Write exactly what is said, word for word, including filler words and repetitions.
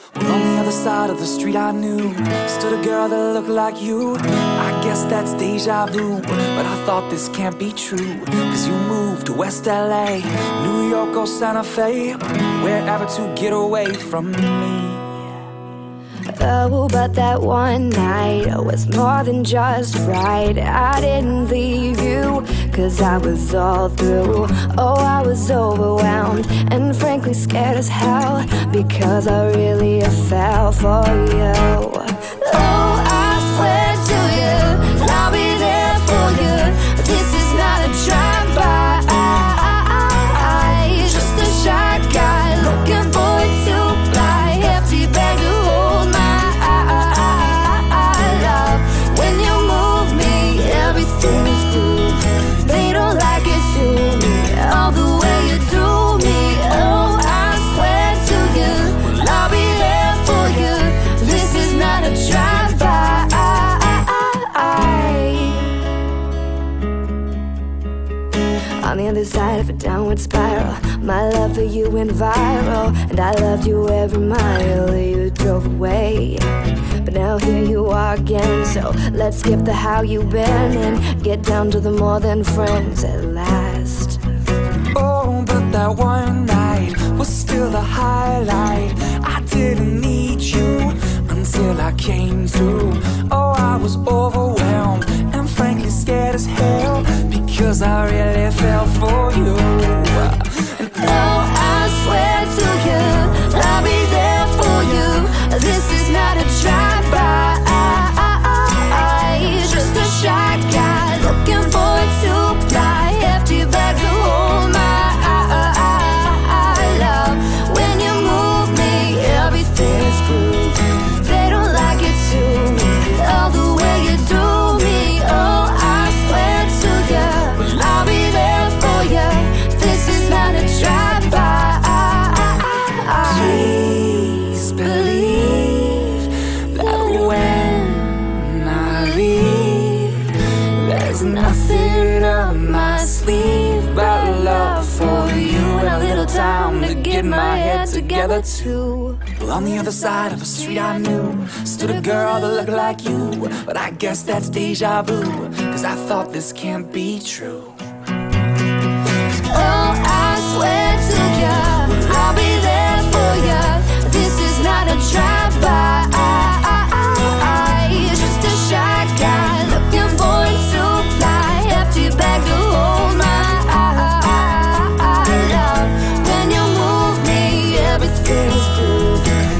Well, on the other side of the street I knew stood a girl that looked like you. I guess that's deja vu, but I thought this can't be true. Cause you moved to West L A, New York or Santa Fe, wherever to get away from me. Oh, but that one night was more than just right. I didn't leave you, cause I was all through. Oh, I was overwhelmed and frankly scared as hell, because I really fell for you. Oh, I swear to you, I'll be there for you. This is not a drive-by, just a shy guy looking forward to fly. Empty bag to hold my love. When you move me, everything's cool. They don't like it to me, all the way you do me. Oh, I swear to you, I'll be there for you. This is not a drive-by. On the other side of a downward spiral, my love for you went viral, and I loved you every mile you drove away. But now here you are again, so let's skip the how you been and get down to the more than friends at last. Oh, but that one night was still the highlight. I didn't need you until I came through. Oh, I was overwhelmed and frankly scared as hell, because I really fell for you. And oh, I swear to you, I'll be there for you. This is not a drive-by, just a shy guy looking forward to fly. Empty bag to hold my love. When you move me, everything's cool. They don't like it to me, all the way you do me. Oh, I swear to you, I'll be there for you. This is not a drive-by. please believe that when I leave, there's nothing up my sleeve but love for you, and a little time to get my head together too. Well, on the other side of the street I knew stood a girl that looked like you, but I guess that's deja vu, cause I thought this can't be true. Oh, I swear to you, I'll be there for you. This is not a drive-by, just a shy guy looking forward to fly. Empty bag to hold my love. When you move me, everything's cool.